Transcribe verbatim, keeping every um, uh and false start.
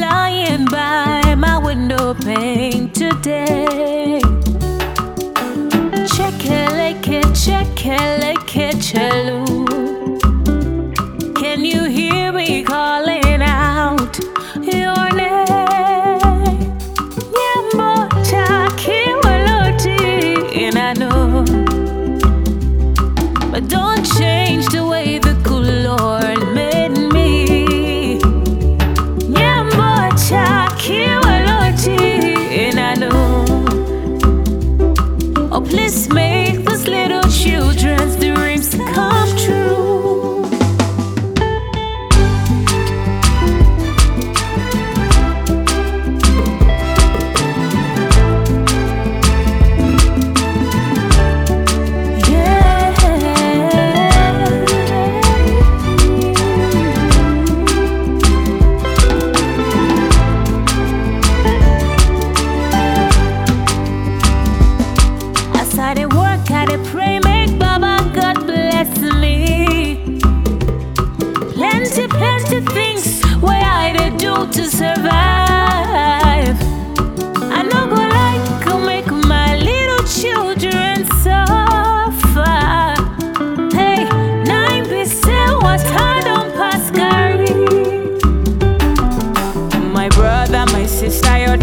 flying by my window pane today. Chekeleke, chekeleke, chelu. Can you hear me calling out your name? Nyambo chaki waloti, and I know, but don't change the way the good Lord made me. Nyambo chaki waloti, and I know. Oh, please make those little children's dreams come true. I dey work, I dey pray, make Baba God bless me. Plenty, plenty things where I dey do to survive. I no go like to make my little children suffer. Hey, nine be say what I don't pass carry. My brother, my sister, your